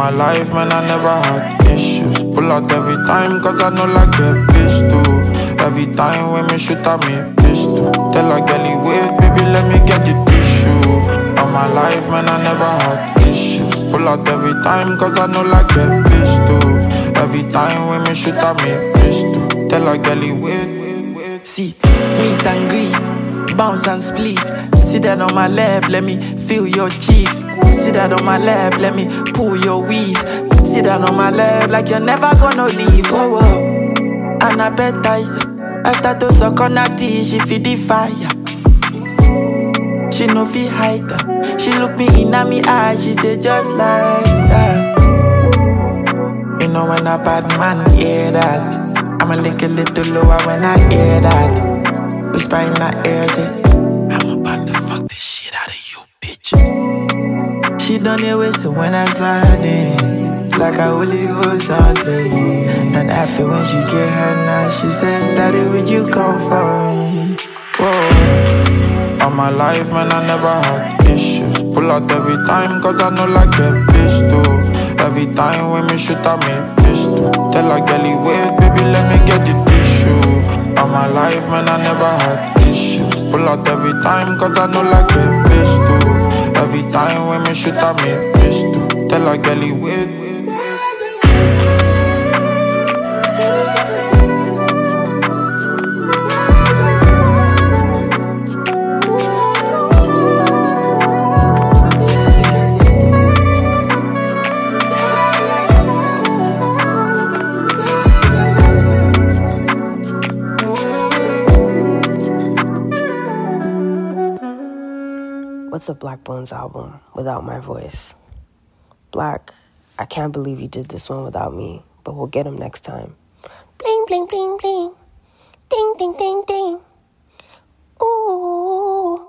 my life, man, I never had issues. Pull out every time, cause I know like a pistol. Every time when me shoot at me, pistol. Tell a girlie, wait, baby, let me get the tissue. All my life, man, I never had issues. Pull out every time, cause I know like a pistol. Every time when me shoot at me, pistol. Tell a girlie, wait. See, meet and greet, bounce and split. Sit that on my lap, let me feel your cheeks. Sit that on my lap, let me pull your weave. Sit that on my lap like you're never gonna leave. Oh, oh. And I bet I start to suck on her teeth, she feel the fire. She no feel hide her. She look me in at me eyes, she say just like that. You know when a bad man hear that, I'ma lick a little lower when I hear that. Whisper in her ear, say I'm about to fuck the shit out of you, bitch. She done it with, so when I slide in, it's like I only go something. And after when she get her now, she says, Daddy, would you come for me? Whoa. All my life, man, I never had issues. Pull out every time, cause I know like a pistol. Every time when me shoot at me, pistol. Tell a girlie, wait, baby, let me get the tissue. All my life, man, I never had issues. Pull out every time, cause I know like a pistol. Every time when me shoot at me, pistol. Tell a girlie, wait. What's a Black Bones album without my voice? Black, I can't believe you did this one without me, but we'll get him next time. Bling, bling, bling, bling. Ding, ding, ding, ding. Ooh.